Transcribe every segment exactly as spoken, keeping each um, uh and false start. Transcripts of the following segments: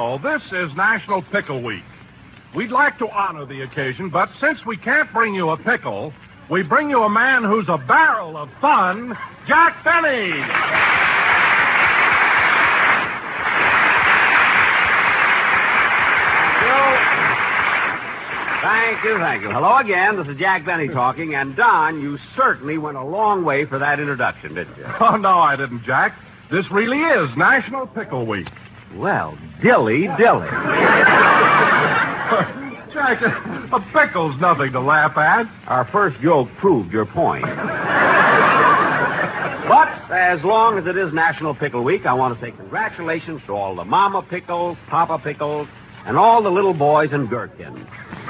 know, this is National Pickle Week. We'd like to honor the occasion, but since we can't bring you a pickle, we bring you a man who's a barrel of fun, Jack Benny. Thank you, thank you. Hello again. This is Jack Benny talking. And, Don, you certainly went a long way for that introduction, didn't you? Oh, no, I didn't, Jack. This really is National Pickle Week. Well, dilly dilly. Jack, a pickle's nothing to laugh at. Our first joke proved your point. But as long as it is National Pickle Week, I want to say congratulations to all the Mama Pickles, Papa Pickles, and all the little boys and gherkins.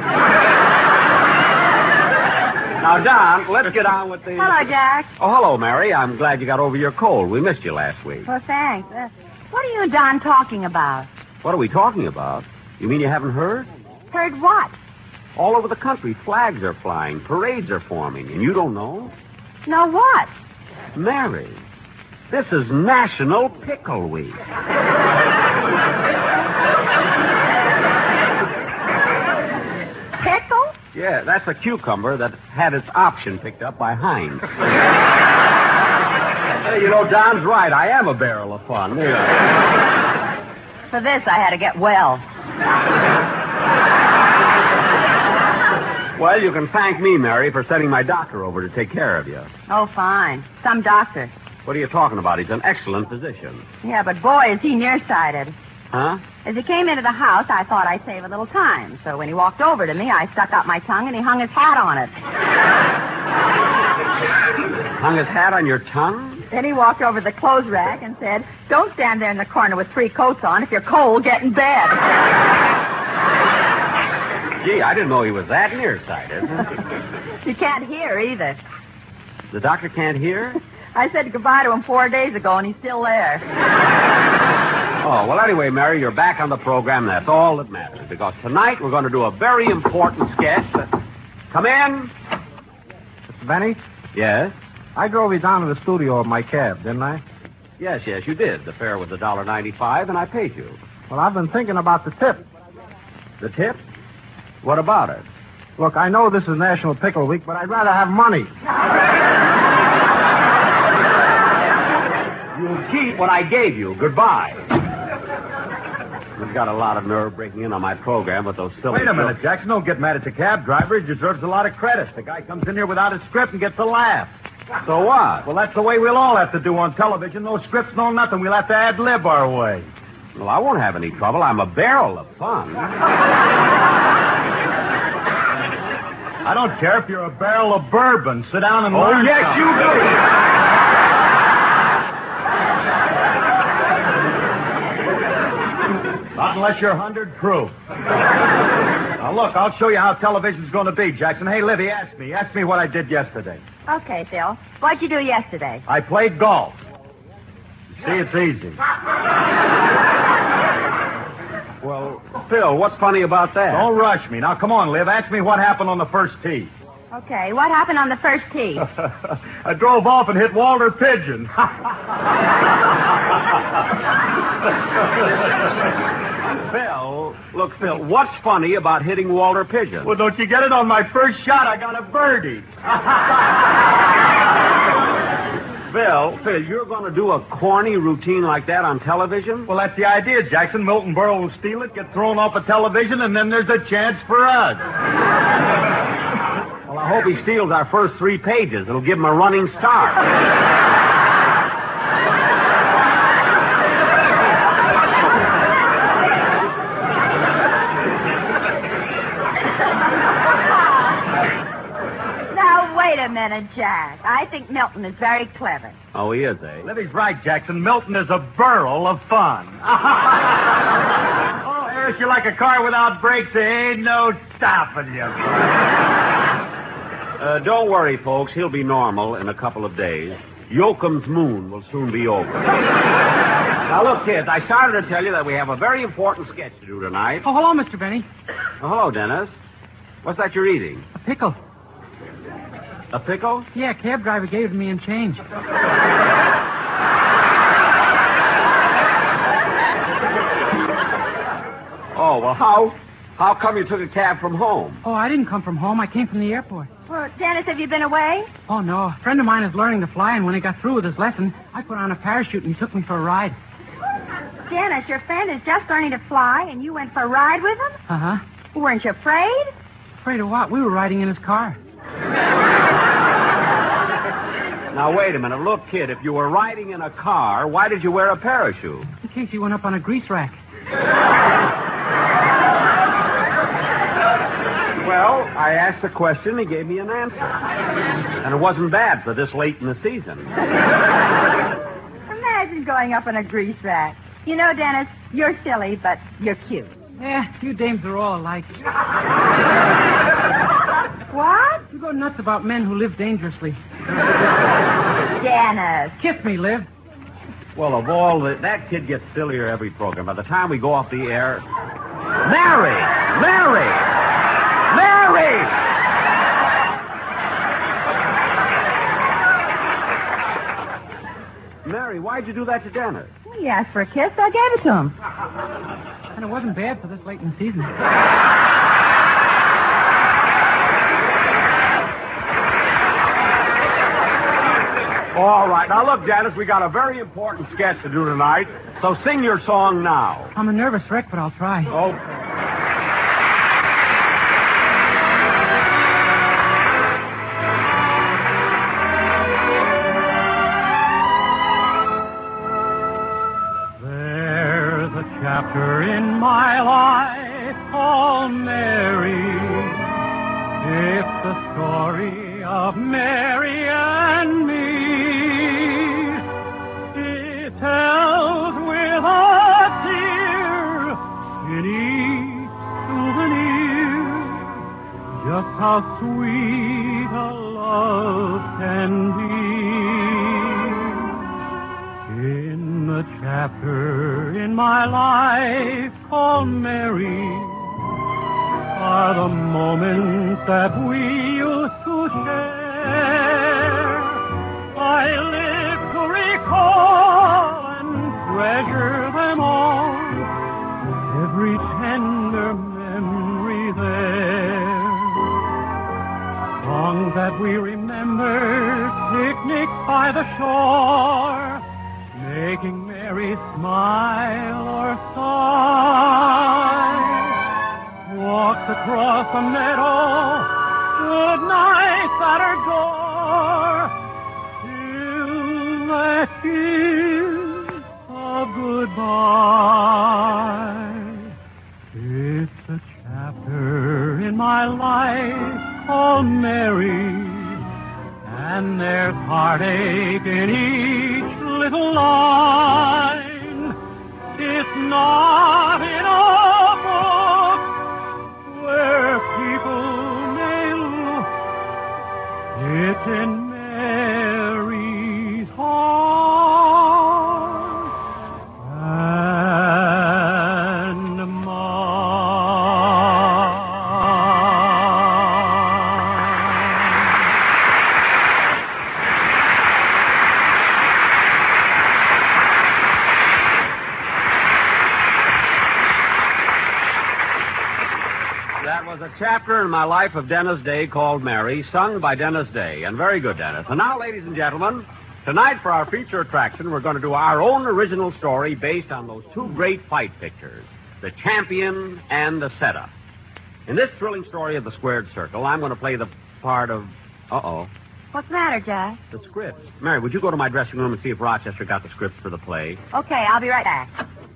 Now, Don, let's get on with the... Hello, Jack. Oh, hello, Mary. I'm glad you got over your cold. We missed you last week. Well, thanks. Uh, what are you and Don talking about? What are we talking about? You mean you haven't heard? Heard what? All over the country, flags are flying, parades are forming, and you don't know? No, what? Mary, this is National Pickle Week. Pickle? Yeah, that's a cucumber that had its option picked up by Heinz. Hey, you know, Don's right. I am a barrel of fun. Yeah. For this, I had to get well. Well, you can thank me, Mary, for sending my doctor over to take care of you. Oh, fine. Some doctor. What are you talking about? He's an excellent physician. Yeah, but boy, is he nearsighted. Huh? As he came into the house, I thought I'd save a little time. So when he walked over to me, I stuck out my tongue and he hung his hat on it. Hung his hat on your tongue? Then he walked over to the clothes rack and said, "Don't stand there in the corner with three coats on. If you're cold, get in bed." Gee, I didn't know he was that nearsighted. You can't hear either. The doctor can't hear? I said goodbye to him four days ago, and he's still there. Oh, well, anyway, Mary, you're back on the program. That's all that matters. Because tonight we're going to do a very important sketch. That... Come in. Mister Benny? Yes? I drove you down to the studio in my cab, didn't I? Yes, yes, you did. The fare was one dollar ninety-five, and I paid you. Well, I've been thinking about the tip. The tip? What about it? Look, I know this is National Pickle Week, but I'd rather have money. You'll keep what I gave you. Goodbye. You've got a lot of nerve breaking in on my program with those silly... Wait a minute, Jackson. Don't get mad at the cab driver. He deserves a lot of credit. The guy comes in here without a script and gets a laugh. So what? Well, that's the way we'll all have to do on television. No scripts, no nothing. We'll have to ad-lib our way. Well, I won't have any trouble. I'm a barrel of fun. I don't care if you're a barrel of bourbon. Sit down and Oh, learn yes, something. you do. Not unless you're one hundred proof. Now, look, I'll show you how television's going to be, Jackson. Hey, Livy, ask me. Ask me what I did yesterday. Okay, Phil. What'd you do yesterday? I played golf. See, it's easy. Well, Phil, what's funny about that? Don't rush me. Now, come on, Liv. Ask me what happened on the first tee. Okay, what happened on the first tee? I drove off and hit Walter Pigeon. Phil, look, Phil, what's funny about hitting Walter Pigeon? Well, don't you get it? On my first shot, I got a birdie. Phil, Phil, you're going to do a corny routine like that on television? Well, that's the idea, Jackson. Milton Berle will steal it, get thrown off of television, and then there's a chance for us. Well, I hope he steals our first three pages. It'll give him a running start. Wait a minute, Jack. I think Milton is very clever. Oh, he is, eh? Livy's right, Jackson. Milton is a barrel of fun. Oh, Harris, you're like a car without brakes. There ain't no stopping you. Uh, don't worry, folks. He'll be normal in a couple of days. Yoakum's moon will soon be over. Now, look, kids, I started to tell you that we have a very important sketch to do tonight. Oh, hello, Mister Benny. Oh, hello, Dennis. What's that you're eating? A pickle. A pickle? Yeah, cab driver gave it to me in change. Oh, well, how how come you took a cab from home? Oh, I didn't come from home. I came from the airport. Well, Dennis, have you been away? Oh, no. A friend of mine is learning to fly, and when he got through with his lesson, I put on a parachute and he took me for a ride. Dennis, your friend is just learning to fly, and you went for a ride with him? Uh-huh. Weren't you afraid? Afraid of what? We were riding in his car. Now, wait a minute. Look, kid, if you were riding in a car, why did you wear a parachute? In case he went up on a grease rack. Well, I asked a question, he gave me an answer. And it wasn't bad for this late in the season. Imagine going up on a grease rack. You know, Dennis, you're silly, but you're cute. Yeah, you dames are all alike. What? You go nuts about men who live dangerously. Dennis. Kiss me, Liv. Well, of all the... That kid gets sillier every program. By the time we go off the air... Mary! Mary! Mary! Mary, why'd you do that to Dennis? He asked for a kiss, so I gave it to him. And it wasn't bad for this late in the season. All right. Now, look, Dennis, we got a very important sketch to do tonight, so sing your song now. I'm a nervous wreck, but I'll try. Oh. There's a chapter in my life called Mary. It's the story of Mary and me. It tells with a tear in each souvenir just how sweet a love can be. In the chapter in my life called Mary are the moments that we used to share. I live to recall and treasure them all, every tender memory there. Songs that we remember, picnics by the shore, making Mary smile or sigh. Walks across the meadow, good nights at her door, till that kiss of goodbye. It's a chapter in my life called Mary, and there's heartache in each little line. It's not in a book where people may look. It's in Mary's heart and A chapter in my life of Dennis Day called Mary, sung by Dennis Day. And very good, Dennis. And now, ladies and gentlemen, tonight for our feature attraction, we're going to do our own original story based on those two great fight pictures, The Champion and The Setup. In this thrilling story of The Squared Circle, I'm going to play the part of... Uh-oh. What's the matter, Jack? The script. Mary, would you go to my dressing room and see if Rochester got the script for the play? Okay, I'll be right back.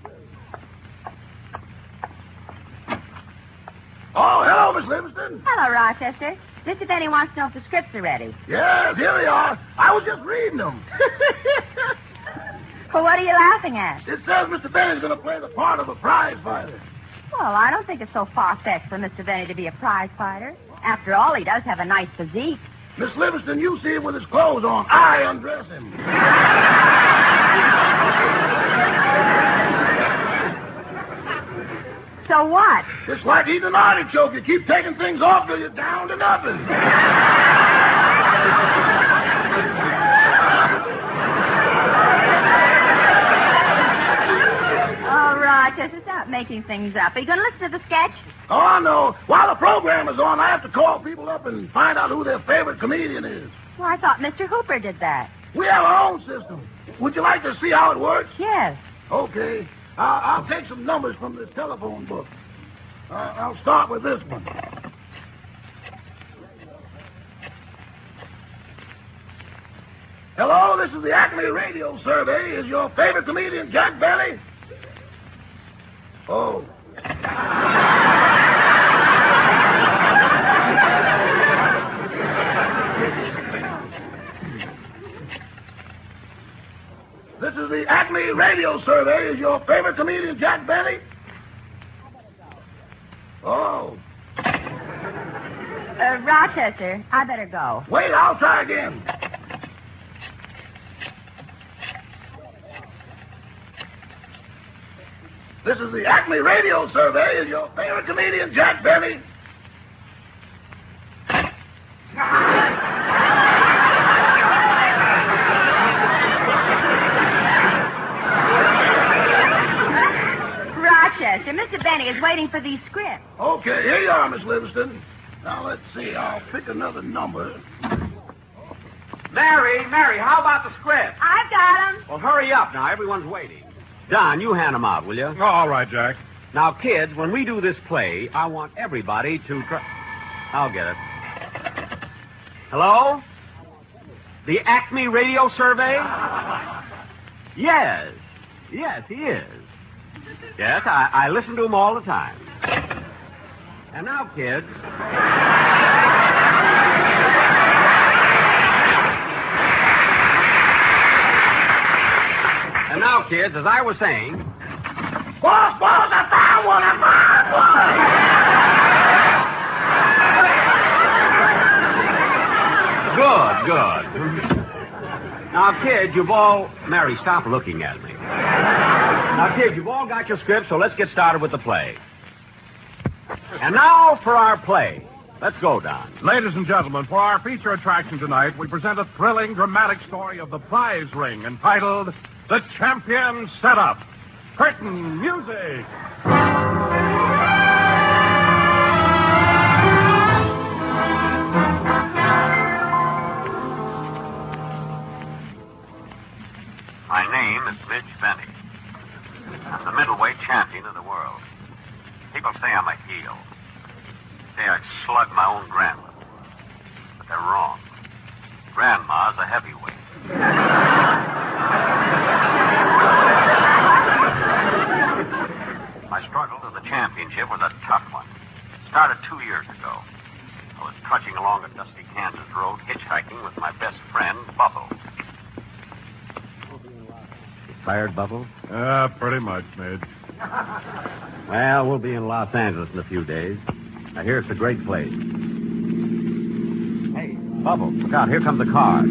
Oh, hello, Miss Livingston. Hello, Rochester. Mister Benny wants to know if the scripts are ready. Yes, here they are. I was just reading them. Well, what are you laughing at? It says Mister Benny's going to play the part of a prize fighter. Well, I don't think it's so far-fetched for Mister Benny to be a prize fighter. After all, he does have a nice physique. Miss Livingston, you see him with his clothes on. I undress him. So what? It's like eating an artichoke. You keep taking things off till you're down to nothing. Oh, Rochester, Rochester, stop making things up. Are you going to listen to the sketch? Oh, no. While the program is on, I have to call people up and find out who their favorite comedian is. Well, I thought Mister Hooper did that. We have our own system. Would you like to see how it works? Yes. Okay. I'll, I'll take some numbers from the telephone book. Uh, I'll start with this one. Hello, this is the Acme Radio Survey. Is your favorite comedian Jack Benny? Oh. This is the Acme Radio Survey. Is your favorite comedian Jack Benny? Oh. Uh, Rochester, I better go. Wait, I'll try again. This is the Acme Radio Survey. Is your favorite comedian Jack Benny? Rochester, Mister Benny is waiting for these scripts. Okay, here you are, Miss Livingston. Now, let's see. I'll pick another number. Mary, Mary, how about the script? I've got them. Well, hurry up now. Everyone's waiting. Don, you hand them out, will you? Oh, all right, Jack. Now, kids, when we do this play, I want everybody to try... I'll get it. Hello? The Acme Radio Survey? Yes. Yes, he is. Yes, I, I listen to him all the time. And now, kids... And now, kids, as I was saying... Boss, boss, I found one! I found one! Good, good. Now, kids, you've all... Mary, stop looking at me. Now, kids, you've all got your scripts, so let's get started with the play. And now for our play. Let's go, Don. Ladies and gentlemen, for our feature attraction tonight, we present a thrilling, dramatic story of the prize ring entitled The Champion Setup. Curtain music. My name is Midge Benny. I'm the middleweight champion of the world. People say I'm a heel. Say I slugged my own grandmother. But they're wrong. Grandma's a heavyweight. My struggle to the championship was a tough one. It started two years ago. I was trudging along a dusty Kansas road, hitchhiking with my best friend, Bubble. Tired, Bubble? Uh, pretty much, Midge. Well, we'll be in Los Angeles in a few days. I hear it's a great place. Hey, Bubble, look out. Here comes a car.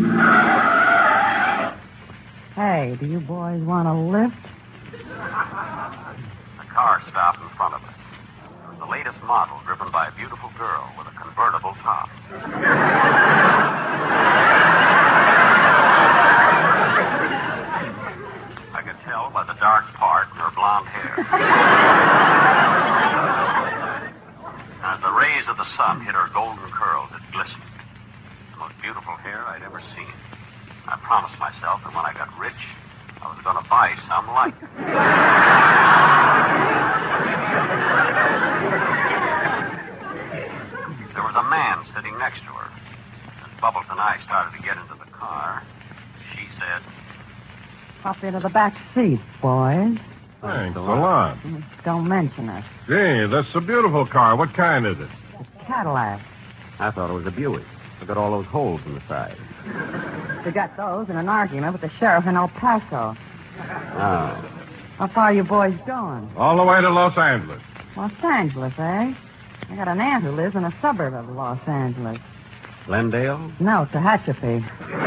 Hey, do you boys want a lift? The car stopped in front of us. It was the latest model driven by a beautiful girl with a convertible top. I could tell by the dark part in her blonde hair. As the rays of the sun hit her golden curls, it glistened. The most beautiful hair I'd ever seen. I promised myself that when I got rich, I was going to buy some like it. There was a man sitting next to her. As Bubbles and I started to get into the car, she said... Hop into the back seat, boys. Thanks a lot. Don't mention it. Gee, that's a beautiful car. What kind is it? A Cadillac. I thought it was a Buick. Look at all those holes in the side. We got those in an argument with the sheriff in El Paso. Oh. How far are you boys going? All the way to Los Angeles. Los Angeles, eh? I got an aunt who lives in a suburb of Los Angeles. Glendale? No, Tehachapi.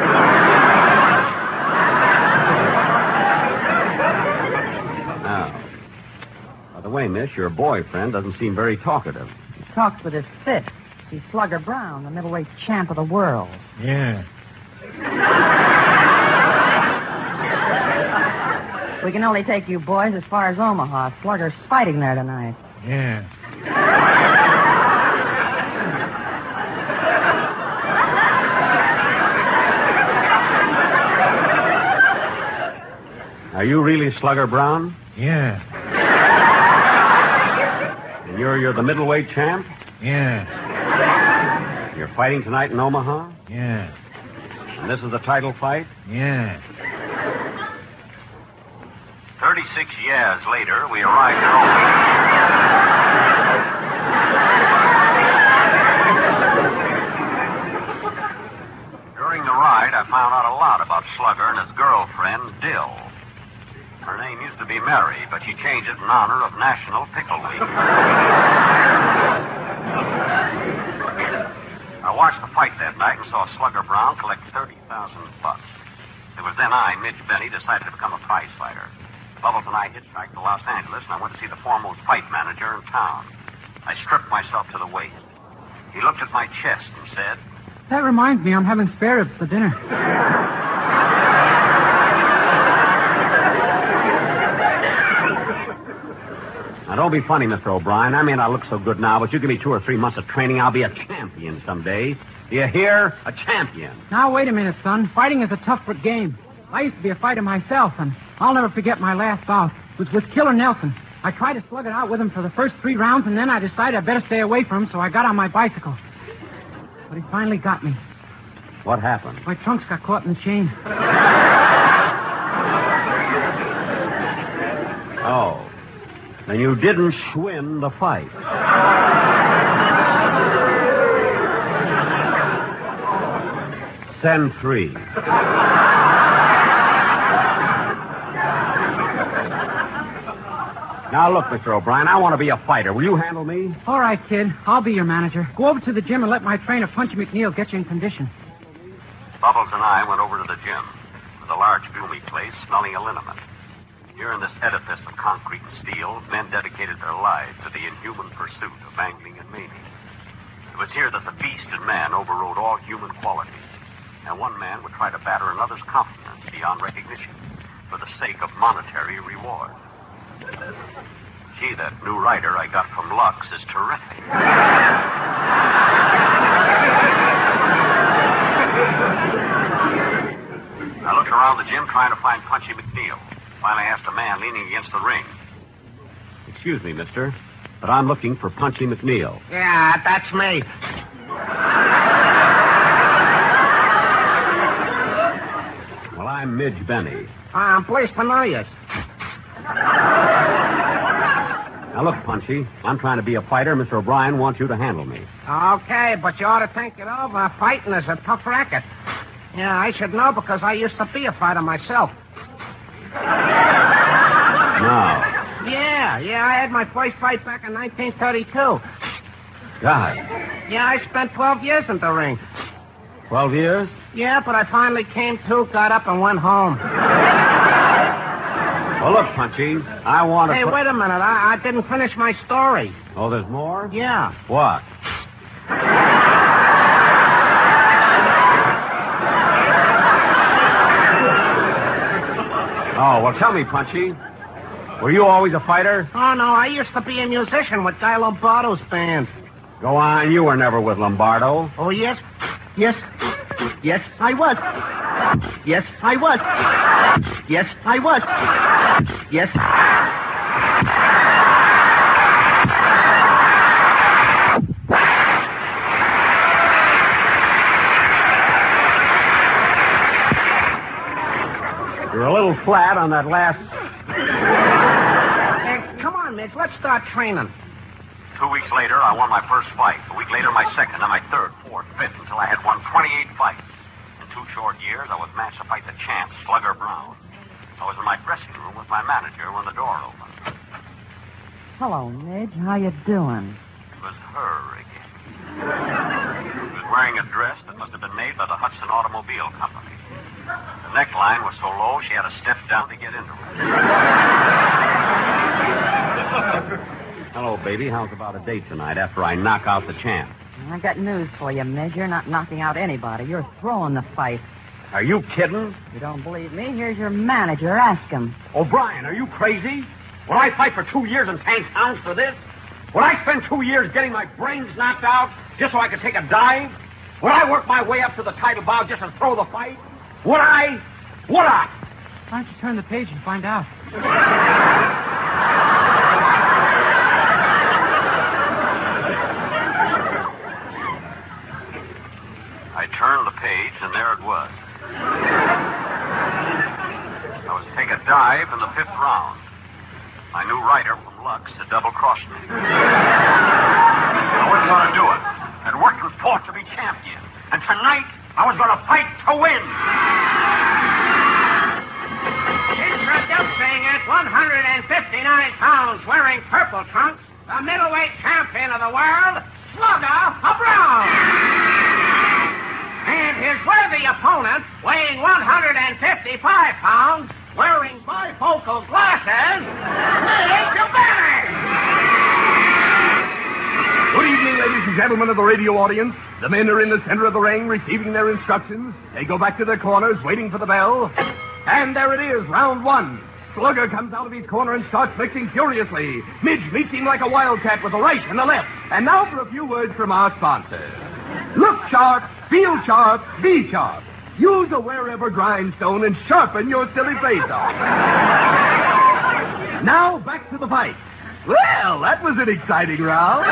Oh. By the way, miss, your boyfriend doesn't seem very talkative. He talks with his fist. He's Slugger Brown, the middleweight champ of the world. Yeah. We can only take you boys as far as Omaha. Slugger's fighting there tonight. Yeah. Are you really Slugger Brown? Yeah. And you're you're the middleweight champ? Yeah. You're fighting tonight in Omaha? Yeah. And this is the title fight? Yeah. Thirty-six years later, we arrived in Omaha. During the ride, I found out a lot about Slugger and his girlfriend, Dill. Her name used to be Mary, but she changed it in honor of National Pickle Week. I watched the fight that night and saw Slugger Brown collect thirty thousand bucks. It was then I, Midge Benny, decided to become a prize fighter. Bubbles and I hitchhiked to Los Angeles, and I went to see the foremost fight manager in town. I stripped myself to the waist. He looked at my chest and said, That reminds me, I'm having spare ribs for dinner. Now, don't be funny, Mister O'Brien. I may not look so good now, but you give me two or three months of training, I'll be a champion someday. Do you hear? A champion. Now, wait a minute, son. Fighting is a tough game. I used to be a fighter myself, and I'll never forget my last bout. It was with Killer Nelson. I tried to slug it out with him for the first three rounds, and then I decided I'd better stay away from him, so I got on my bicycle. But he finally got me. What happened? My trunks got caught in the chain. Oh. Then you didn't win the fight. Send three. Now, look, Mister O'Brien, I want to be a fighter. Will you handle me? All right, kid. I'll be your manager. Go over to the gym and let my trainer, Punchy McNeil, get you in condition. Bubbles and I went over to the gym. It was a large, gloomy place smelling of liniment. Here in this edifice of concrete and steel, men dedicated their lives to the inhuman pursuit of angling and maiming. It was here that the beast in man overrode all human qualities. And one man would try to batter another's confidence beyond recognition for the sake of monetary reward. Gee, that new rider I got from Lux is terrific. I looked around the gym trying to find Punchy McNeil. Finally asked a man leaning against the ring. Excuse me, mister, but I'm looking for Punchy McNeil. Yeah, that's me. Well, I'm Midge Benny. I'm pleased to know you. Now, look, Punchy, I'm trying to be a fighter. Mister O'Brien wants you to handle me. Okay, but you ought to think it over. Fighting is a tough racket. Yeah, I should know because I used to be a fighter myself. No. Yeah, yeah, I had my first fight back in nineteen thirty-two. God. Yeah, I spent twelve years in the ring. Twelve years? Yeah, but I finally came to, got up, and went home. Well, look, Punchy, I want to... Hey, put... wait a minute. I, I didn't finish my story. Oh, there's more? Yeah. What? Oh, well, tell me, Punchy. Were you always a fighter? Oh, no, I used to be a musician with Guy Lombardo's band. Go on, you were never with Lombardo. Oh, yes? Yes. Yes, I was. Yes, I was. Yes, I was. Yes. You're a little flat on that last... Hey, come on, Mitch. Let's start training. Two weeks later, I won my first fight. A week later, my second, and my third, fourth, fifth, until I had won twenty-eight fights. In two short years, I was matched to fight the champ, Slugger Brown. I was in my dressing room with my manager when the door opened. Hello, Midge. How you doing? It was her again. She was wearing a dress that must have been made by the Hudson Automobile Company. The neckline was so low, she had to step down to get into it. Hello, baby. How's about a date tonight after I knock out the champ? I got news for you, Midge. You're not knocking out anybody. You're throwing the fight. Are you kidding? You don't believe me? Here's your manager. Ask him. O'Brien, are you crazy? Would I fight for two years in tank towns for this? Would I spend two years getting my brains knocked out just so I could take a dive? Would I work my way up to the title bout just to throw the fight? Would I? Would I? Why don't you turn the page and find out? I turned the page, and there it was. I was to take a dive in the fifth round. My new writer from Lux had double-crossed me. I wasn't going to do it. I'd worked and fought to be champion. And tonight, I was going to fight to win. Introducing at one hundred fifty-nine pounds, wearing purple trunks, the middleweight champion of the world, Slugger Brown. And his worthy opponent, weighing one hundred fifty-five pounds, wearing bifocal glasses, Mister Benny. Good evening, ladies and gentlemen of the radio audience. The men are in the center of the ring receiving their instructions. They go back to their corners waiting for the bell. And there it is, round one. Slugger comes out of his corner and starts mixing furiously. Midge meets him like a wildcat with a right and a left. And now for a few words from our sponsor. Look sharp, feel sharp, be sharp. Use a wherever grindstone and sharpen your silly face off. Now back to the fight. Well, that was an exciting round.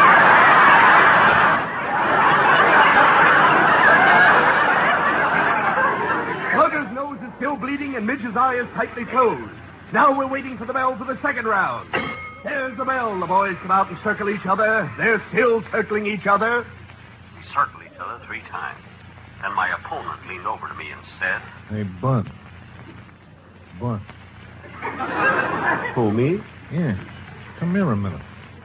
Slugger's nose is still bleeding and Midge's eye is tightly closed. Now we're waiting for the bell for the second round. There's the bell. The boys come out and circle each other. They're still circling each other. We circled each other three times. Then my opponent leaned over to me and said... Hey, Bud. Bud. Who, me? Yeah. Come here a minute.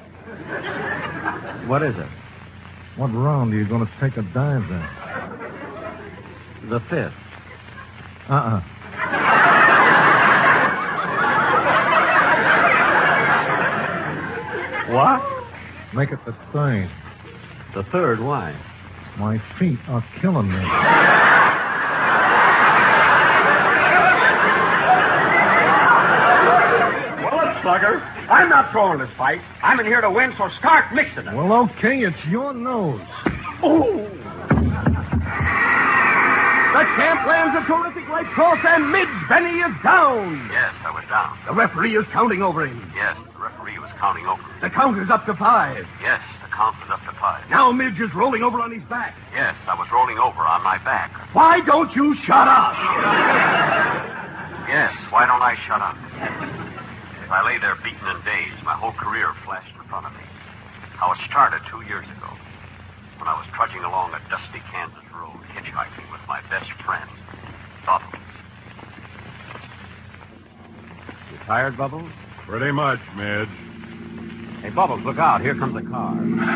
What is it? What round are you going to take a dive in? The fifth. Uh-uh. What? Make it the third. The third? Why? My feet are killing me. Well, look, Slugger. I'm not throwing this fight. I'm in here to win, so start mixing it. Well, okay, it's your nose. Oh! The champ lands a terrific right cross, and Midge Benny is down. Yes, I was down. The referee is counting over him. Yes, the referee was counting over me. The count is up to five. Yes, the count was up to five. Now Midge is rolling over on his back. Yes, I was rolling over on my back. Why don't you shut up? Yes, why don't I shut up? As I lay there beaten and dazed, my whole career flashed in front of me. How it started two years ago, when I was trudging along a dusty Kansas road, hitchhiking with my best friend, Bubbles. You tired, Bubbles? Pretty much, Midge. Hey, Bubbles, look out. Here comes a car.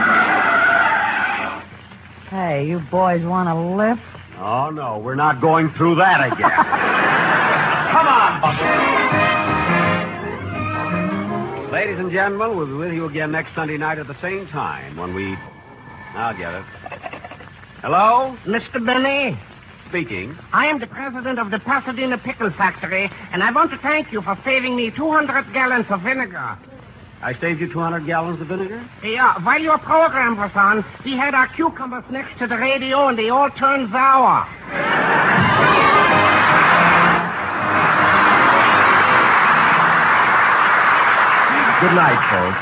Hey, you boys want a lift? Oh, no, we're not going through that again. Come on, Bubbles. Ladies and gentlemen, we'll be with you again next Sunday night at the same time when we... I'll get it. Hello? Mister Benny, Speaking. I am the president of the Pasadena Pickle Factory, and I want to thank you for saving me two hundred gallons of vinegar. I saved you two hundred gallons of vinegar? Yeah, while your program was on, we had our cucumbers next to the radio, and they all turned sour. Good night, folks.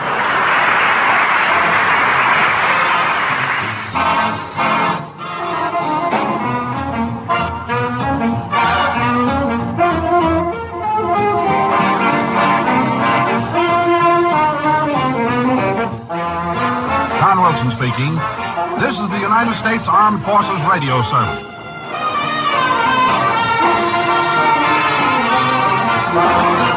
John Wilson speaking. This is the United States Armed Forces Radio Service.